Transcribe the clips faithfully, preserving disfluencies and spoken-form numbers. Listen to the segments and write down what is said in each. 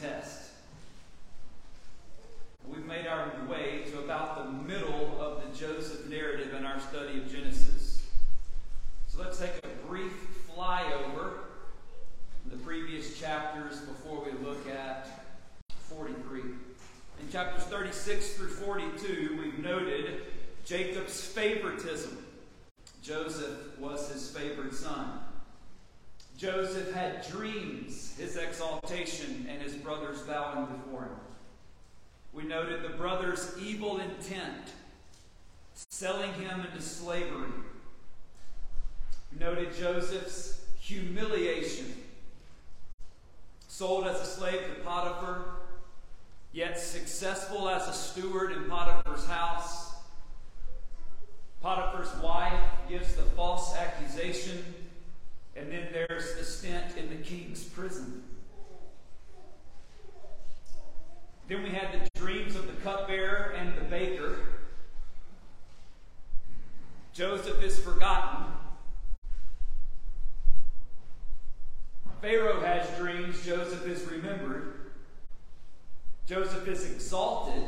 test. We've made our way to about the middle of the Joseph narrative in our study of Genesis. So let's take a brief flyover of the previous chapters before we look at forty-three. In chapters thirty-six through forty-two, we've noted Jacob's favoritism. Joseph was his favored son. Joseph had dreams, his exaltation, and his brothers bowing before him. We noted the brothers' evil intent, selling him into slavery. We noted Joseph's humiliation, sold as a slave to Potiphar, yet successful as a steward in Potiphar's house. Potiphar's wife gives the false accusation, and then there's the stint in the king's prison. Then we had the dreams of the cupbearer and the baker. Joseph is forgotten. Pharaoh has dreams. Joseph is remembered. Joseph is exalted.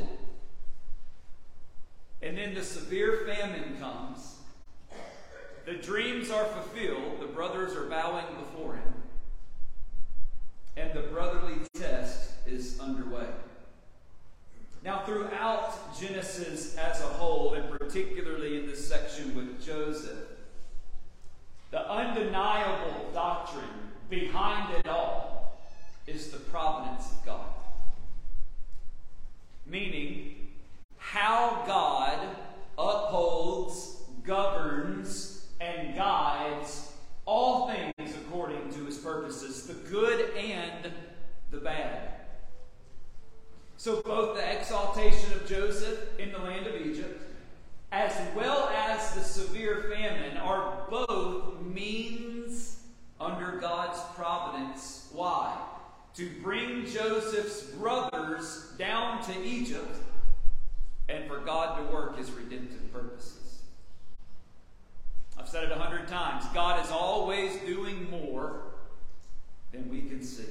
And then the severe famine comes. The dreams are fulfilled. The brothers are bowing before him. And the brotherly test is underway. Now, throughout Genesis as a whole, and particularly in this section with Joseph, the undeniable doctrine behind it all is the providence of God. Meaning, how God upholds, governs, and guides all things according to his purposes, the good and the bad. So both the exaltation of Joseph in the land of Egypt, as well as the severe famine, are both means under God's providence. Why? To bring Joseph's brothers down to Egypt and for God to work his redemptive purposes. I've said it a hundred times. God is always doing more than we can see.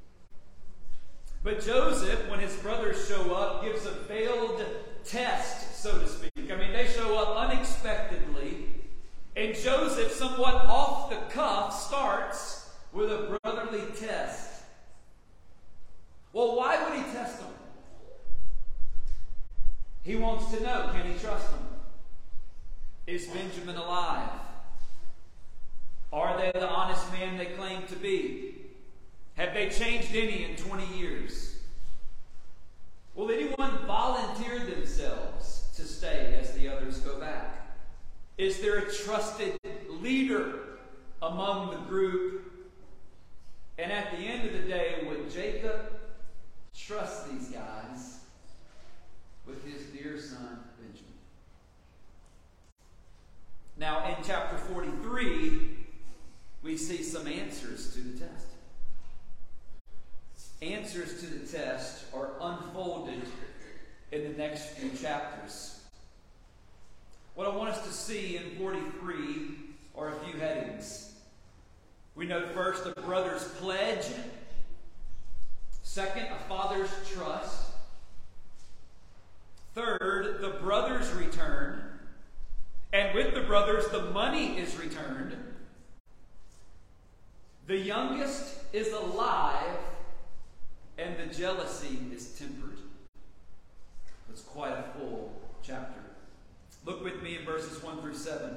But Joseph, when his brothers show up, gives a veiled test, so to speak. I mean, they show up unexpectedly, and Joseph, somewhat off the cuff, starts with a brotherly test. Well, why would he test them? He wants to know, can he trust them? Is Benjamin alive? Are they the honest man they claim to be? Have they changed any in twenty years? Will anyone volunteer themselves to stay as the others go back? Is there a trusted leader among the group? And at the end of the day, would Jacob trust these guys with his dear son Benjamin? Now, in chapter forty-three, we see some answers to the test. Answers to the test are unfolded in the next few chapters. What I want us to see in forty-three are a few headings. We know first the brother's pledge. Second, a father's trust. Third, the brothers return. And with the brothers, the money is returned. The youngest is alive, and the jealousy is tempered. It's quite a full chapter. Look with me in verses one through seven.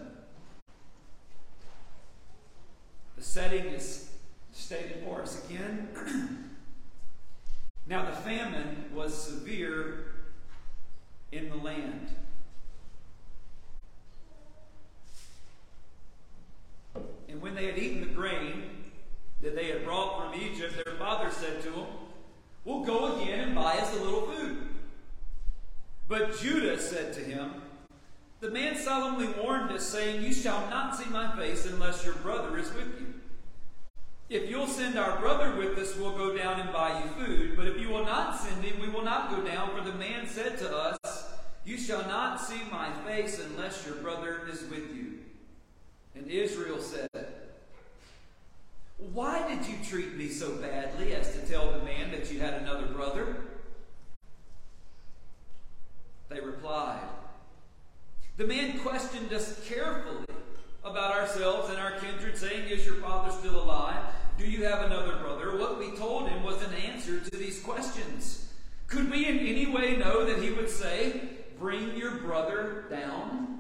The setting is stated for us again. Now the famine was severe in the land. And when they had eaten the grain that they had brought from Egypt, their father said to them, "We'll go again and buy us a little food." But Judah said to him, "The man solemnly warned us, saying, 'You shall not see my face unless your brother is with you. If you'll send our brother with us, we'll go down and buy you food. But if you will not send him, we will not go down. For the man said to us, you shall not see my face unless your brother is with you.' And Israel said, 'Why did you treat me so badly as to tell the man that you had another The man questioned us carefully about ourselves and our kindred, saying, "Is your father still alive? Do you have another brother?" What we told him was an answer to these questions. Could we in any way know that he would say, "Bring your brother down"?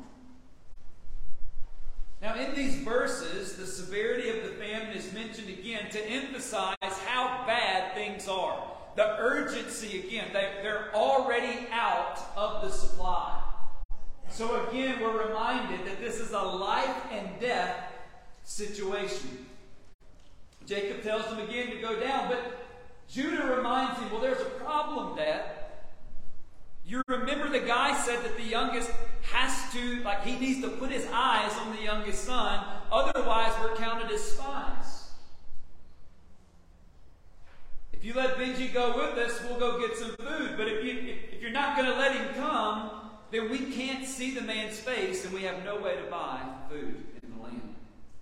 Now, in these verses, the severity of the famine is mentioned again to emphasize how bad things are. The urgency, again, they, they're already out of the supply. So again, we're reminded that this is a life and death situation. Jacob tells them again to go down, but Judah reminds him, well, there's a problem, Dad. You remember the guy said that the youngest has to, like he needs to put his eyes on the youngest son, otherwise we're counted as spies. If you let Benji go with us, we'll go get some food. But if, you, if, if you're not going to let him come, then we can't see the man's face and we have no way to buy food in the land.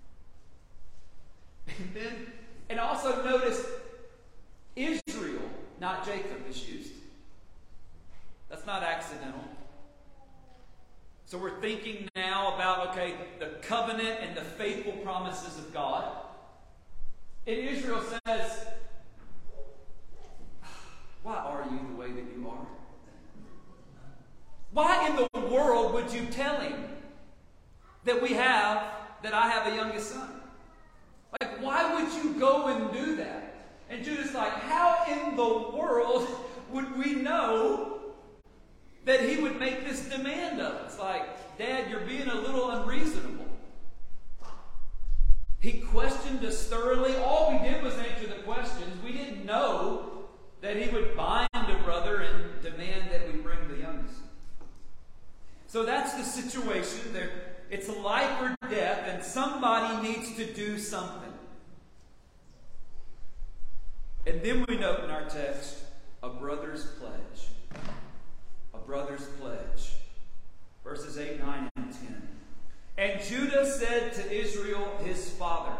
And then, and also notice Israel, not Jacob, is used. That's not accidental. So we're thinking now about, okay, the covenant and the faithful promises of God. And Israel says, why are you the way that you are? Why in the world would you tell him that we have, that I have a youngest son? Like, why would you go and do that? And Judah's like, how in the world would we know that he would make this demand of us? Like, Dad, you're being a little unreasonable. He questioned us thoroughly. All we did was answer the questions. We didn't know that he would bind a brother and demand that we bring the youngest. So that's the situation. There, it's life or death, and somebody needs to do something. And then we note in our text, a brother's pledge. A brother's pledge. Verses eight, nine, and ten. And Judah said to Israel, his father,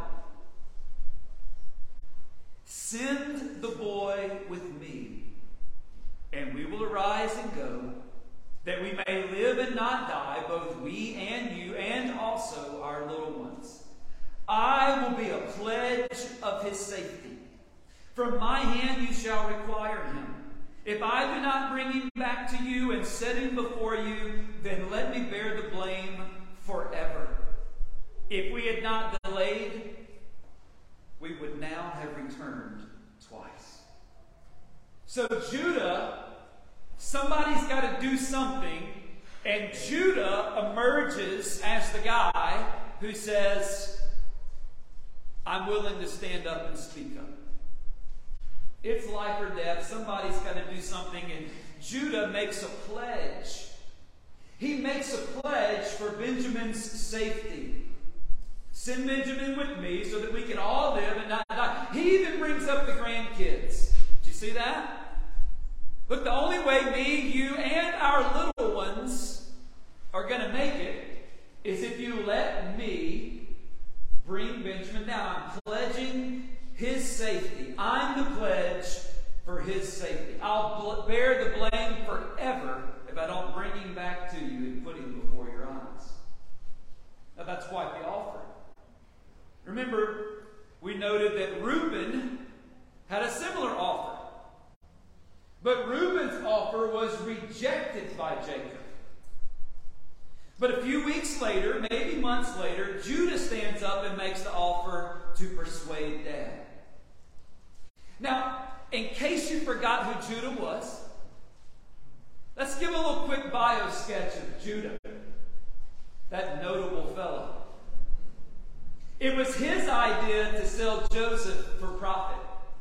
"Send the boy with me, and we will arise and go, that we may live and not die, both we and you, and also our little ones. I will be a pledge of his safety. From my hand you shall require him. If I do not bring him back to you and set him before you, then let me bear the blame forever. If we had not delayed, we would now have returned twice." So Judah, somebody's got to do something, and Judah emerges as the guy who says, "I'm willing to stand up and speak up." It's life or death. Somebody's got to do something. And Judah makes a pledge. He makes a pledge for Benjamin's safety. Send Benjamin with me so that we can all live and not die. He even brings up the grandkids. Did you see that? Look, the only way me, you, and our little ones are going to make it is if you let me bring Benjamin down. I'm pledging his safety. I'm the pledge for his safety. I'll bear the blame forever if I don't bring him back to you and put him before your eyes. Now that's quite the offer. Remember, we noted that Reuben had a similar offer. But Reuben's offer was rejected by Jacob. But a few weeks later, maybe months later, Judah stands up and makes the offer to persuade Dad. Now, in case you forgot who Judah was, let's give a little quick bio sketch of Judah, that notable fellow. It was his idea to sell Joseph for profit.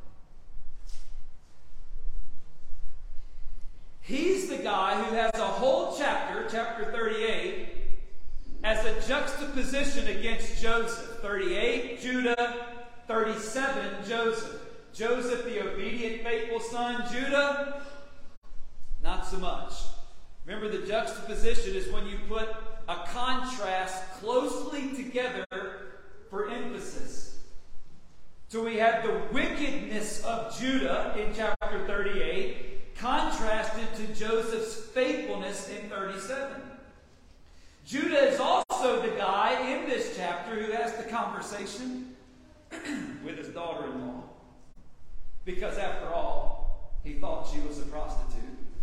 He's the guy who has a whole chapter, chapter thirty-eight, as a juxtaposition against Joseph. thirty-eight, Judah. thirty-seven, Joseph. Joseph, the obedient, faithful son. Judah, not so much. Remember, the juxtaposition is when you put a contrast closely together for emphasis. So we have the wickedness of Judah in chapter thirty-eight, contrasted to Joseph's faithfulness in thirty-seven. Judah is also the guy in this chapter who has the conversation with his daughter-in-law. Because after all, he thought she was a prostitute.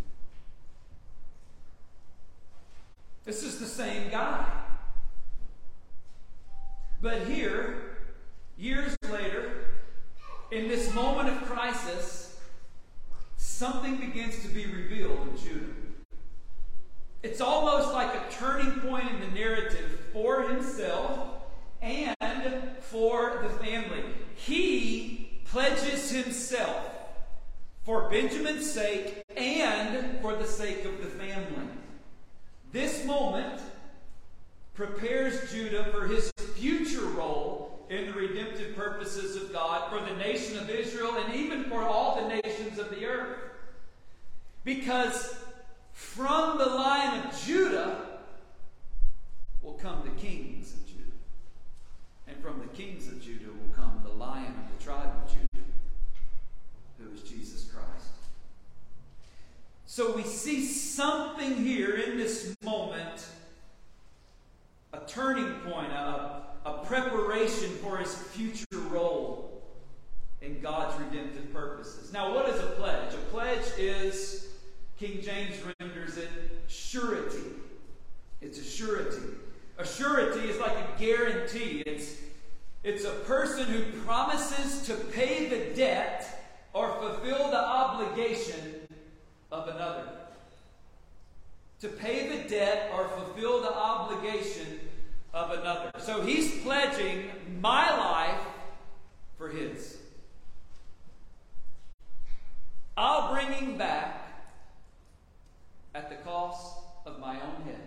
This is the same guy. But here, years later, in this moment of crisis, something begins to be revealed in Judah. It's almost like a turning point in the narrative for himself and for the family. He pledges himself for Benjamin's sake and for the sake of the family. This moment prepares Judah for his future role in the redemptive purposes of God for the nation of Israel and even for all the nations of the earth. Because from the line of Judah will come the kings of Judah. And from the kings of Judah will come the Lion of the tribe of Judah, who is Jesus Christ. So we see something here in this moment, a turning point, a, a preparation for his future role in God's redemptive purposes. Now, what is a pledge? A pledge is, King James renders it, surety. It's a surety. A surety is like a guarantee. It's, it's a person who promises to pay the debt or fulfill the obligation of another. To pay the debt or fulfill the obligation of another. So he's pledging my life for his. I'll bring him back at the cost of my own head.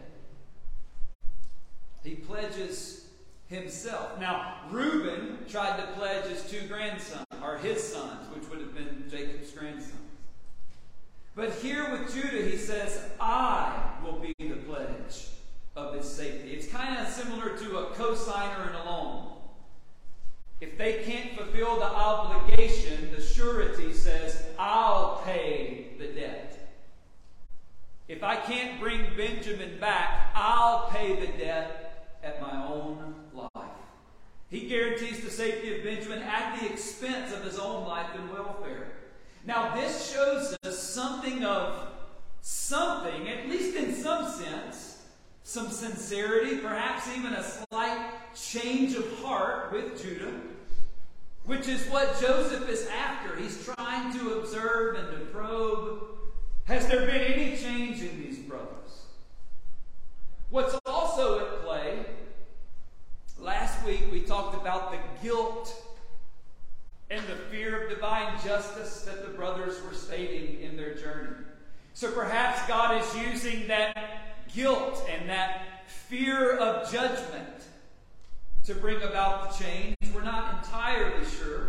He pledges himself. Now, Reuben tried to pledge his two grandsons, or his sons, which would have been Jacob's grandsons. But here with Judah, he says, I will be the pledge of his safety. It's kind of similar to a cosigner and a loan. If they can't fulfill the obligation, the surety says, I'll pay the debt. If I can't bring Benjamin back, I'll pay the debt at my own life. He guarantees the safety of Benjamin at the expense of his own life and welfare. Now, this shows us something of something, at least in some sense, some sincerity, perhaps even a slight change of heart with Judah, which is what Joseph is after. He's trying to observe and to probe. Has there been any change in these brothers? What's also at play, last week we talked about the guilt and the fear of divine justice that the brothers were stating in their journey. So perhaps God is using that guilt and that fear of judgment to bring about the change. We're not entirely sure.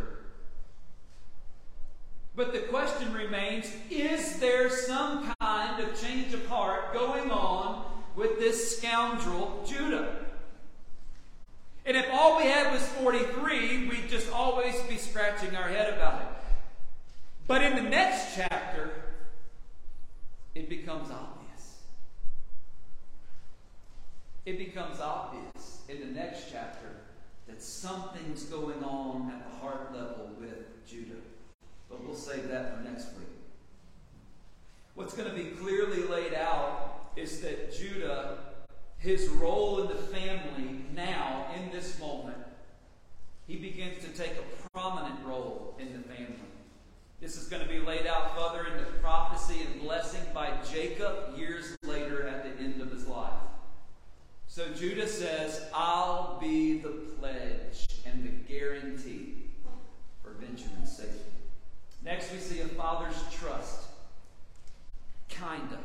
But the question remains, is there some kind of change of heart going on with this scoundrel Judah? And if all we had was forty-three, we'd just always be scratching our head about it. But in the next chapter, it becomes obvious. It becomes obvious in the next chapter that something's going on at the heart level with Judah. But we'll save that for next week. What's going to be clearly laid out is that Judah, his role in the family now, in this moment, he begins to take a prominent role in the family. This is going to be laid out further in the prophecy and blessing by Jacob years later at the end of his life. So Judah says, I'll be the pledge and the guarantee for Benjamin's safety. Next we see a father's trust. Kinda.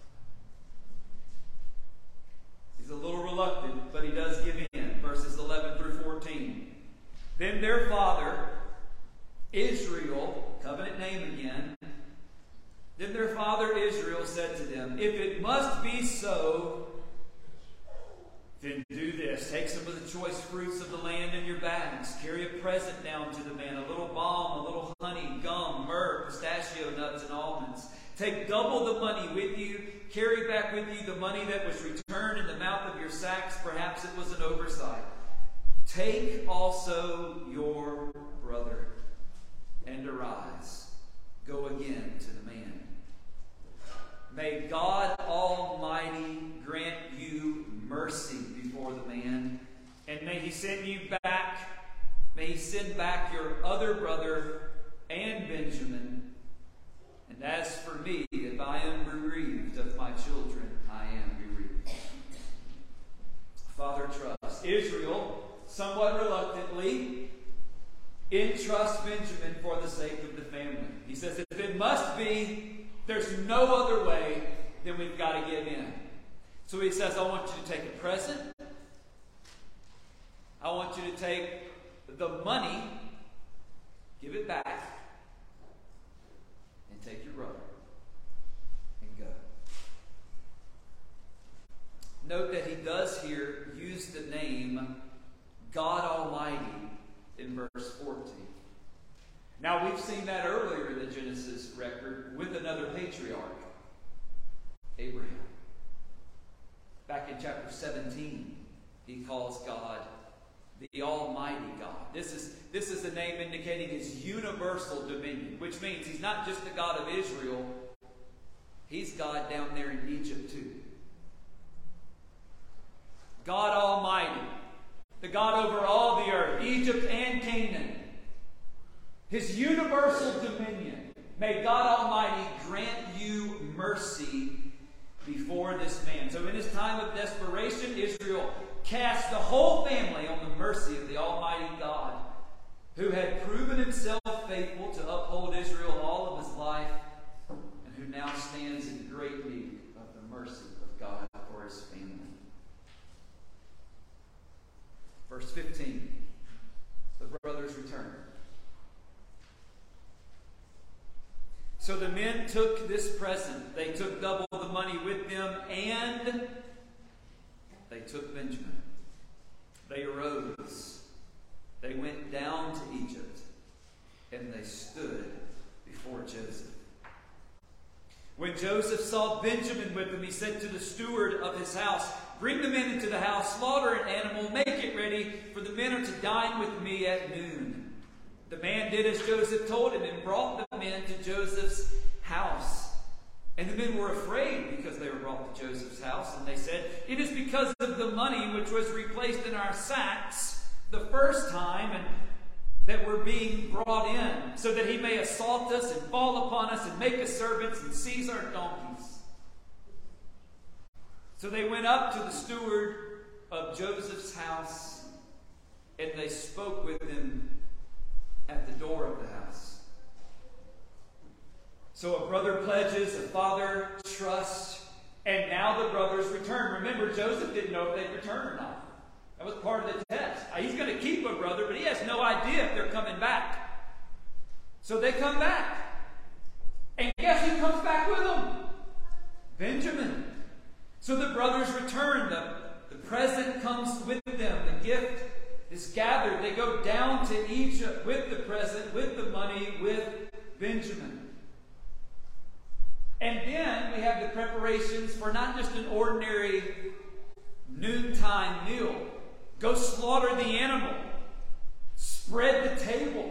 He's a little reluctant, but he does give in. Verses eleven through fourteen. Then their father, Israel, covenant name again, then their father Israel said to them, if it must be so, then do this. Take some of the choice fruits of the land in your bags. Carry a present down to the man, a little balm, a little honey, gum, myrrh, pistachio nuts, and almonds. Take double the money with you. Carry back with you the money that was returned in the mouth of your sacks. Perhaps it was an oversight. Take also your brother and arise. Go again to the man. May God Almighty grant you mercy before the man, and may he send you back, may he send back your other brother and Benjamin. And as for me, if I am bereaved of my children, I am bereaved. Father trusts. Israel, somewhat reluctantly, entrusts Benjamin for the sake of the family. He says, if it must be, there's no other way, then we've got to give in. So he says, I want you to take a present. I want you to take the money, give it back, and take your brother and go. Note that he does here use the name God Almighty in verse fourteen. Now, we've seen that earlier in the Genesis record with another patriarch, Abraham. Back in chapter seventeen, he calls God the Almighty God. This is, this is the name indicating his universal dominion, which means he's not just the God of Israel, he's God down there in Egypt too. God Almighty, the God over all the earth, Egypt and Canaan. His universal dominion. May God Almighty grant you mercy before this man. So in his time of desperation, Israel cast the whole family on the mercy of the Almighty God, who had proven himself faithful to uphold Israel all of his life, and who now stands in great need of the mercy of God for his family. Verse fifteen, the brothers returned. So the men took this present. They took double the money with them, and they took Benjamin. They arose. They went down to Egypt, and they stood before Joseph. When Joseph saw Benjamin with him, he said to the steward of his house, bring the men into the house, slaughter an animal, make it ready, for the men are to dine with me at noon. The man did as Joseph told him and brought the men to Joseph's house. And the men were afraid because they were brought to Joseph's house. And they said, it is because of the money which was replaced in our sacks the first time and that we're being brought in, so that he may assault us and fall upon us and make us servants and seize our donkeys. So they went up to the steward of Joseph's house, and they spoke with him at the door of the house. So a brother pledges, a father trusts, and now the brothers return. Remember, Joseph didn't know if they'd return or not. That was part of the test. He's going to keep a brother, but he has no idea if they're coming back. So they come back. And guess who comes back with them? Benjamin. So the brothers return. The, the present comes with them. The gift is gathered. They go down to Egypt with the present, with the money, with Benjamin. And then we have the preparations for not just an ordinary noontime meal. Go slaughter the animal. Spread the table.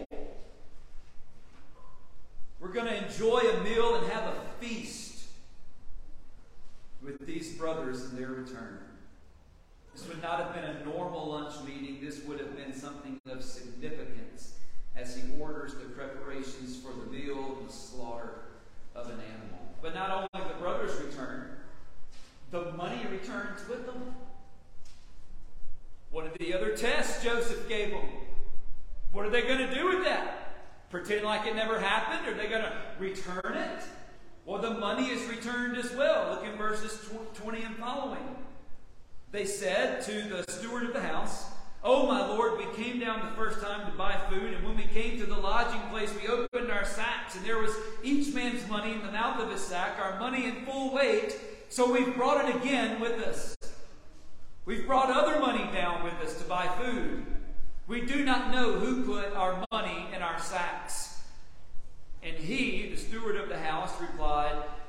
We're going to enjoy a meal and have a feast with these brothers in their return. This would not have been a normal lunch meeting. This would have been something of significance as he orders the preparations for the meal and the slaughter of an animal. But not only the brothers return, the money returns with them. One of the other tests Joseph gave them. What are they going to do with that? Pretend like it never happened? Are they going to return it? Well, the money is returned as well. Look in verses twenty and following. They said to the steward of the house, "Oh, my lord, we came down the first time to buy food, and when we came to the lodging place, we opened our sacks, and there was each man's money in the mouth of his sack, our money in full weight, so we've brought it again with us. We've brought other money down with us to buy food. We do not know who put our money in our sacks." And he, the steward of the house, replied,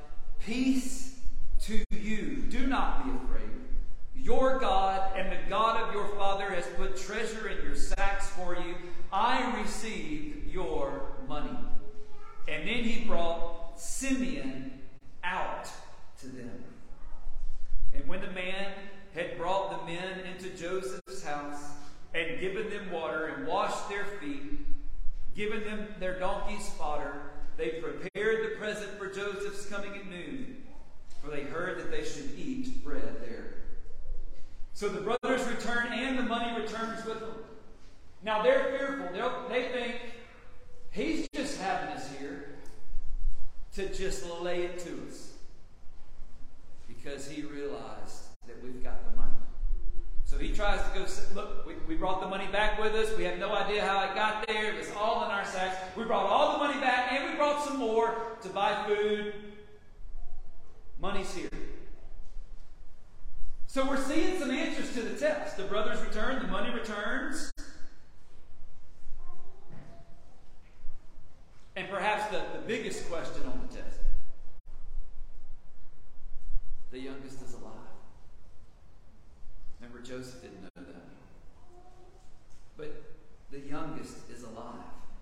Peace to you. Do not be afraid. Your God and the God of your father has put treasure in your sacks for you. I receive your money." And then he brought Simeon out to them. And when the man had brought the men into Joseph's house and given them water and washed their feet, given them their donkeys' fodder, they prepared the present for Joseph's coming at noon, for they heard that they should eat bread there. So the brothers return, and the money returns with them. Now they're fearful. They'll, they think he's just having us here to just lay it to us, because he realized that we've got the money. So he tries to go, look, we, we brought the money back with us. We have no idea how it got there. It was all in our sacks. We brought all the money back, and we brought some more to buy food. Money's here. So we're seeing some answers to the test. The brothers return, the money returns. And perhaps the, the biggest question on the test: the youngest is alive. Remember, Joseph didn't know that. But the youngest is alive.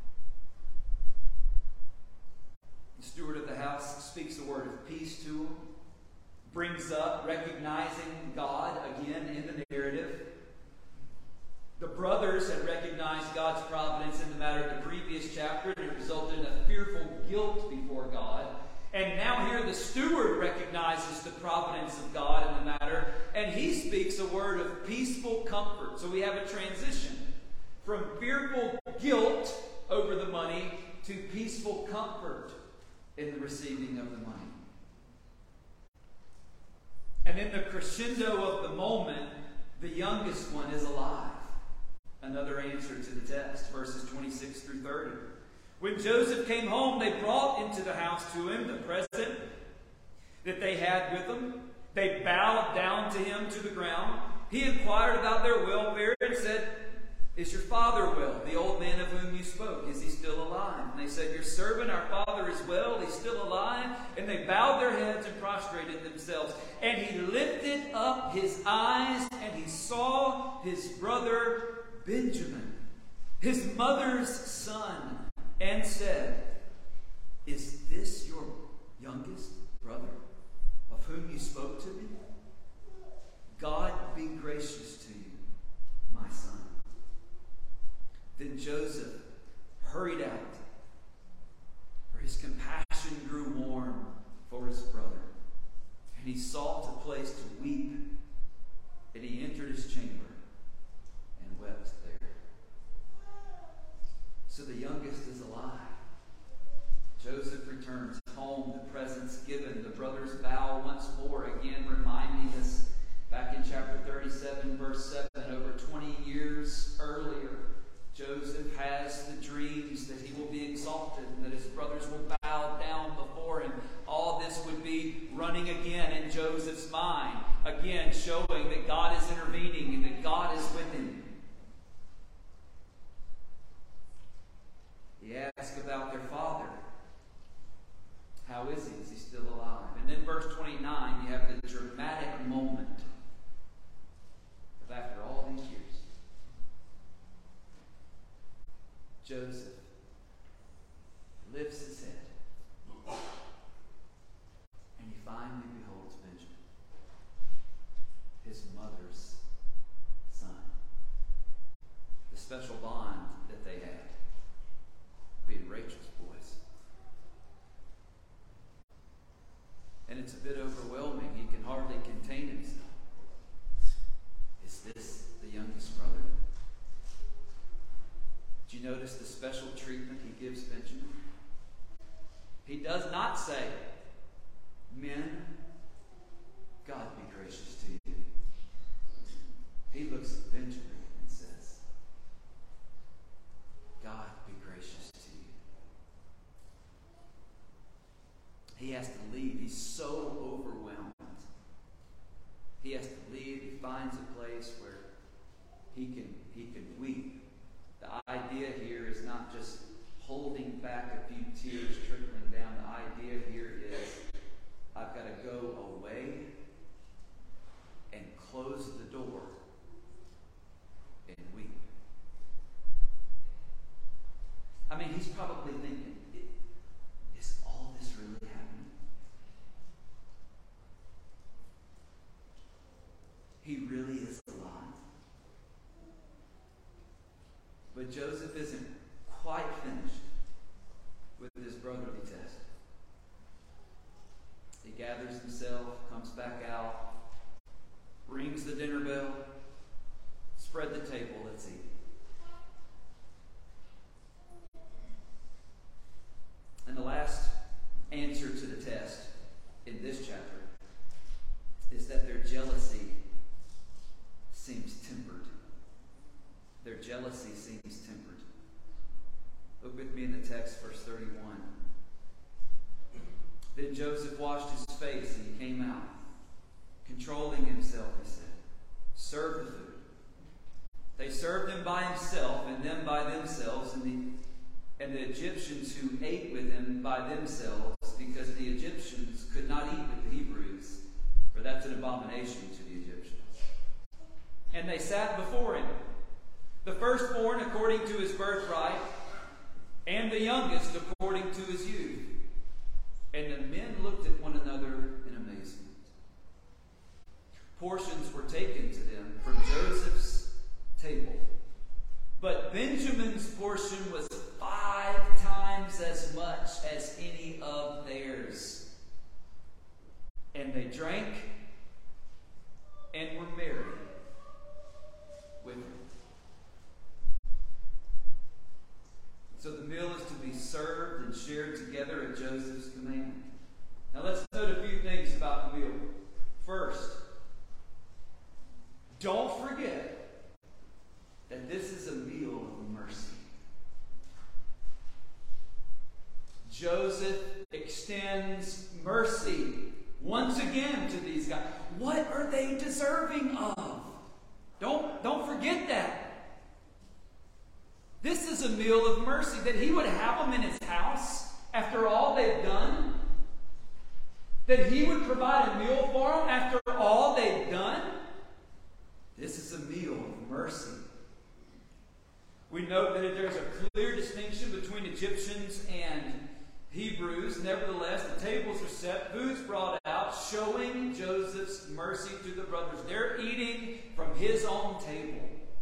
The steward of the house speaks a word of peace to him, brings up recognizing God again in the narrative. The brothers had recognized God's providence in the matter of the previous chapter, and it resulted in a fearful guilt before God. And now here the steward recognizes the providence of God in the matter, and he speaks a word of peaceful comfort. So we have a transition from fearful guilt over the money to peaceful comfort in the receiving of the money. And in the crescendo of the moment, the youngest one is alive. Another answer to the test, verses twenty-six through thirty. When Joseph came home, they brought into the house to him the present that they had with them. They bowed down to him to the ground. He inquired about their welfare and said, "Is your father well, the old man of whom you spoke? Is he still alive?" And they said, "Your servant, our father, is well. He's still alive." And they bowed their heads and prostrated themselves. And he lifted up his eyes, and he saw his brother Benjamin, his mother's son, and said, "Is this your youngest brother, of whom you spoke to me? God be gracious to you, my son." Then Joseph hurried out, for his compassion grew warm for his brother, and he sought a place to weep, and he entered his chamber and wept there. So the youngest is alive. Joseph returns home, the presents given. The brothers bow once more, again reminding us back in chapter thirty-seven, verse seven, over twenty years earlier, Joseph has the dreams that he will be exalted and that his brothers will bow down before him. All this would be running again in Joseph's mind, again showing that God is intervening and that God is with him. He asks about their father. How is he? Is he still alive? And then verse twenty-nine, you have the dramatic moment of after all these years, Joseph lifts his head and he finally beholds Benjamin, his mother's son. The special bond that they had, being Rachel's boys. And it's a bit overwhelming. He can hardly contain himself. Is this the youngest brother? Do you notice the special treatment he gives Benjamin? He does not say, "Men, God be gracious to you." He looks at Benjamin and says, "God be gracious to you." He has to leave. He's so overwhelmed. He has to leave. He finds a place where he can, he can weep. The idea here is not just holding back a few tears trickling down. The idea here is, I've got Joseph isn't quite finished with this brotherly test. He gathers himself, comes back out, rings the dinner bell, spread the table, let's eat. And the last answer to the test in this chapter is that their jealousy seems tempered. Their jealousy seems tempered. Look with me in the text, verse thirty-one. Then Joseph washed his face and he came out. Controlling himself, he said, serve the food. They served him by himself and them by themselves, and the, and the Egyptians who ate with him by themselves, because the Egyptians could not eat with the Hebrews, for that's an abomination to the Egyptians. And they sat before him, the firstborn according to his birthright, and the youngest according to his youth. And the men looked at one another in amazement. Portions were taken to them from Joseph's table, but Benjamin's portion was five times as much as any of theirs. And they drank and were merry with him. So the meal is to be served and shared together at Joseph's command. Now let's note a few things about the meal. First, don't forget that this is a meal of mercy. Joseph extends mercy once again to these guys. What are they deserving of? Don't, don't forget that. This is a meal of mercy, that he would have them in his house after all they've done. That he would provide a meal for them after all they've done. This is a meal of mercy. We note that there's a clear distinction between Egyptians and Hebrews. Nevertheless, the tables are set, food's brought out, showing Joseph's mercy to the brothers. They're eating from his own table.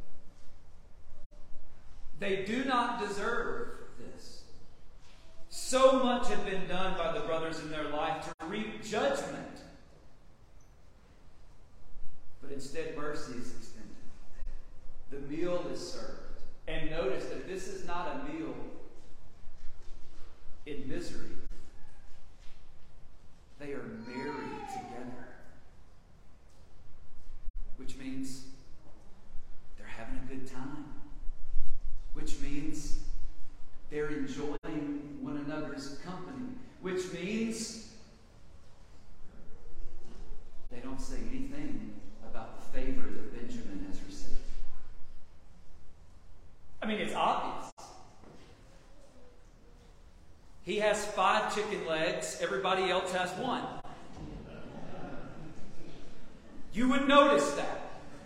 They do not deserve this. So much had been done by the brothers in their life to reap judgment. But instead, mercy is extended. The meal is served. And notice that this is not a meal in misery. They are married together. Which means they're having a good time. Which means they're enjoying one another's company. Which means they don't say anything about the favor that Benjamin has received. I mean, it's obvious. He has five chicken legs. Everybody else has one. You would notice that.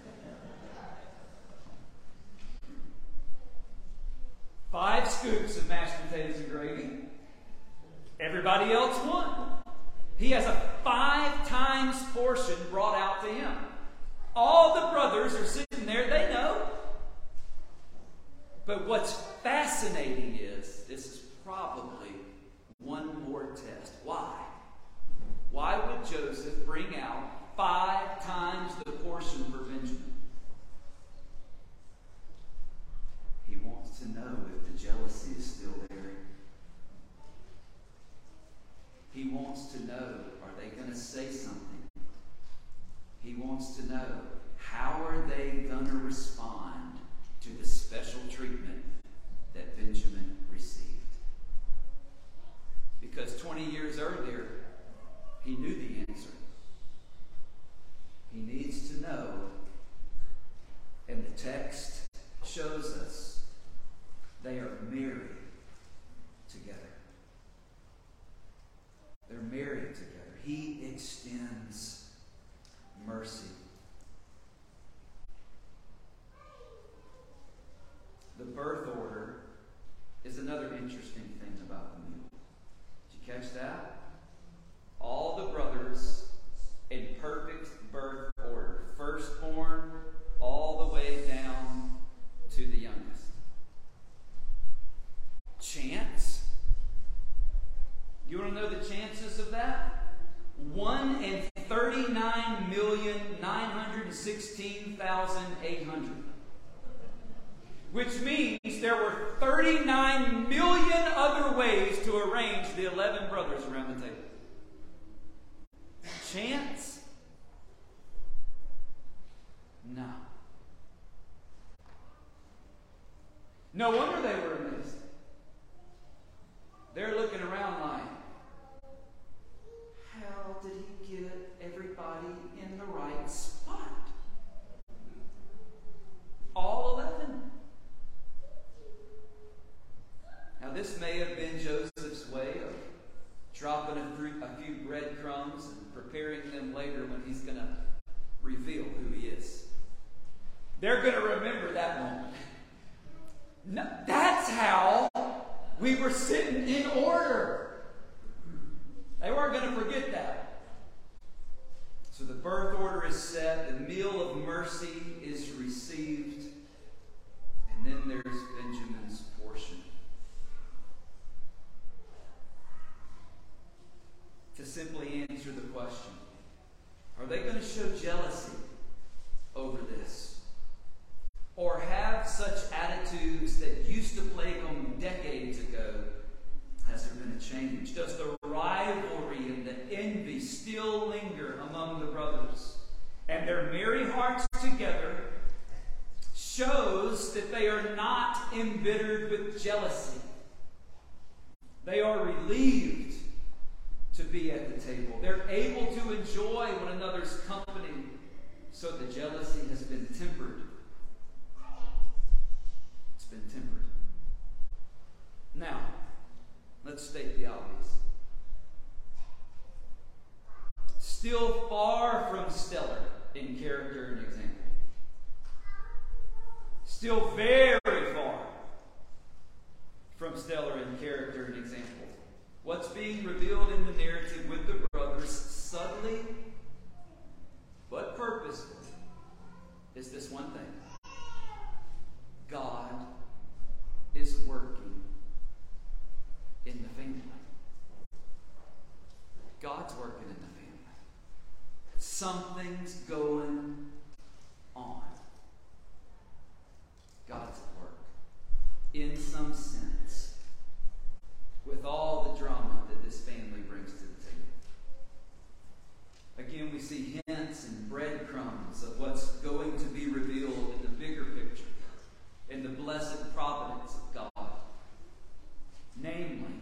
Five scoops of mashed potatoes and gravy. Everybody else one. He has a five times portion brought out to him. All the brothers are sitting there. They know. But what's fascinating is, this is probably one more test. Why? Why would Joseph bring out five times the portion for Benjamin? He wants to know if the jealousy is still there. He wants to know, are they going to say something? He wants to know, how are they going to respond to the special treatment that Benjamin received? Because twenty years earlier, he knew the answer. He needs to know, and the text shows us they are married together. They're married together. He extends mercy. The birth order is another interesting thing about the meal. Did you catch that? All the brothers one and thirty-nine million nine hundred sixteen thousand eight hundred. Which means there were thirty-nine million other ways to arrange the eleven brothers around the table. Chance? No. No wonder they were amazed. They're looking around like, how did he get everybody in the right spot? All eleven. Now this may have been Joseph's way of dropping a few, a few breadcrumbs and preparing them later when he's going to reveal who he is. They're going to remember that moment. No, that's how we were sitting in order. They weren't going to forget that. So the birth order is set, the meal of mercy is received, and then there's Benjamin's portion. To simply answer the question, are they going to show jealousy over this? Or have such attitudes that used to plague them decades ago? Has there been a change? Does the rivalry and the envy still linger among the brothers? And their merry hearts together shows that they are not embittered with jealousy. They are relieved to be at the table. They're able to enjoy one another's company, so the jealousy has been tempered. It's been tempered. Now, let's state the obvious. Still far from stellar in character and example. Still very far from stellar in character and example. What's being revealed in the narrative with the brothers, subtly but purposefully, is this one thing. God is working in the family. God's working in the family. Something's going on. God's at work. In some sense. With all the drama that this family brings to the table. Again, we see hints and breadcrumbs of what's going to be revealed in the bigger picture, in the blessed providence of God. Namely,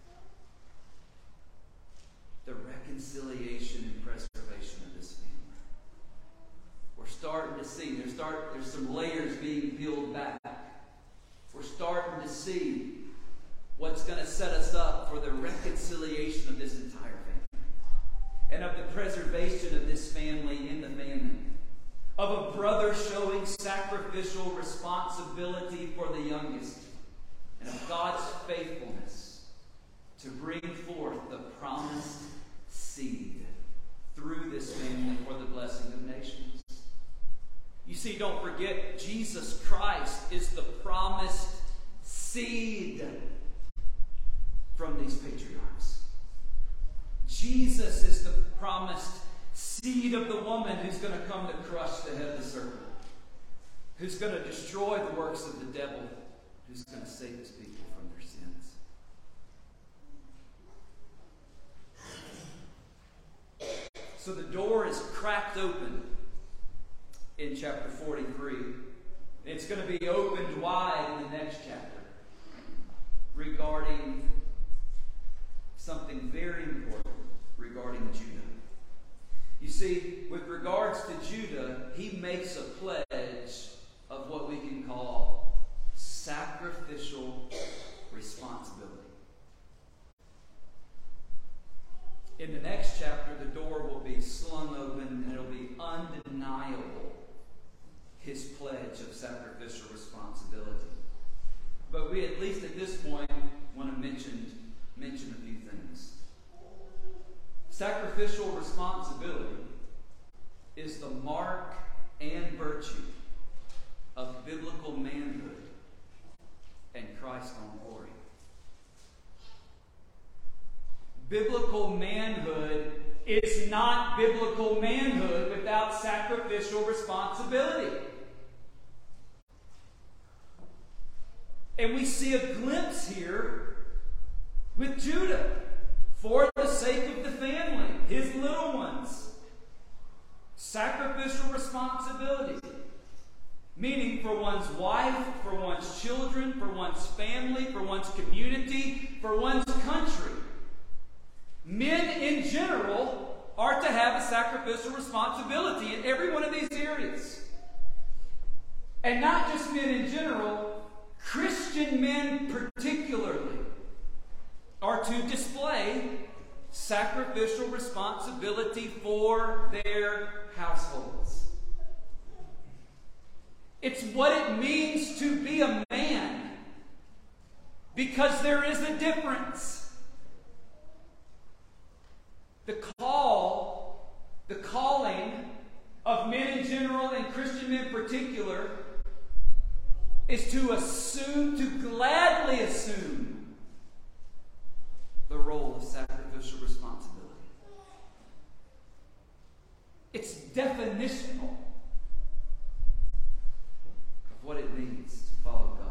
the reconciliation and preservation of this family. We're starting to see, there's, start, there's some layers being peeled back. We're starting to see what's going to set us up for the reconciliation of this entire family. And of the preservation of this family in the family. Of a brother showing sacrificial responsibility for the youngest. And of God's faithfulness to bring forth the promised seed through this family for the blessing of nations. You see, don't forget, Jesus Christ is the promised seed from these patriarchs. Jesus is the promised seed of the woman who's going to come to crush the head of the serpent, who's going to destroy the works of the devil, who's going to save his people from their sins. So the door is cracked open in chapter forty-three. It's going to be opened wide in the next chapter regarding something very important regarding Judah. You see, with regards to Judah, he makes a pledge of what we can call sacrificial responsibility. In the next chapter, the door will be slung open and it'll be undeniable, his pledge of sacrificial responsibility. But we, at least at this point, want to mention, mention a few things. Sacrificial responsibility is the mark and virtue of biblical manhood and Christ's own glory. Biblical manhood is not biblical manhood without sacrificial responsibility. And we see a glimpse here with Judah for the sake of the family, his little ones. Sacrificial responsibility. Meaning for one's wife, for one's children, for one's family, for one's community, for one's country. Men in general are to have a sacrificial responsibility in every one of these areas. And not just men in general, Christian men particularly are to display sacrificial responsibility for their households. It's what it means to be a man, because there is a difference. The call, the calling of men in general and Christian men in particular is to assume, to gladly assume the role of sacrificial responsibility. It's definitional of what it means to follow God.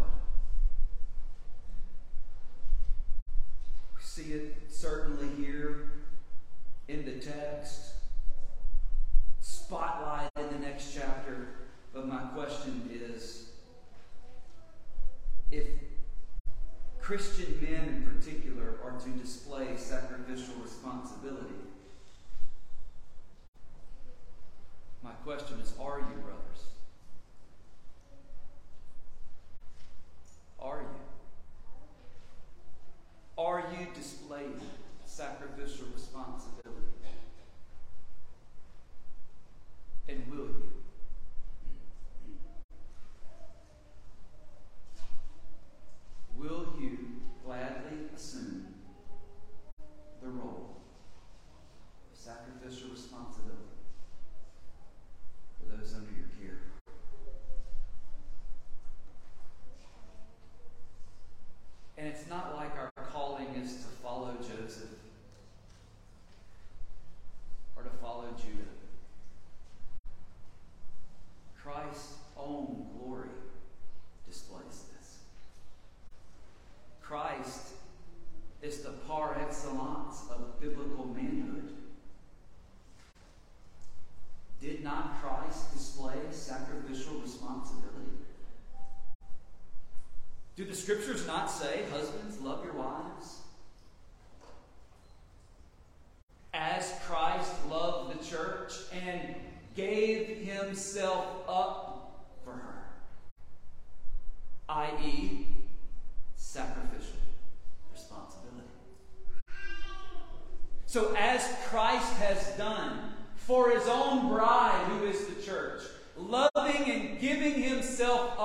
We see it certainly here in the text, spotlight in the next chapter, but my question is, if Christian men in particular are to display sacrificial responsibility, my question is, are you, brothers? Are you? Are you displaying sacrificial responsibility? And will you? Will you gladly assume the role of sacrificial responsibility for those under your care? And it's not like our calling is to follow Joseph or to follow Judah. Christ's own glory displays this. Christ is the par excellence of biblical manhood. Did not Christ display sacrificial responsibility? Do the scriptures not say, husbands, love your wives as Christ loved the church and gave himself up for her, that is, sacrificial responsibility? So as Christ has done for his own bride, who is the church, loving and giving himself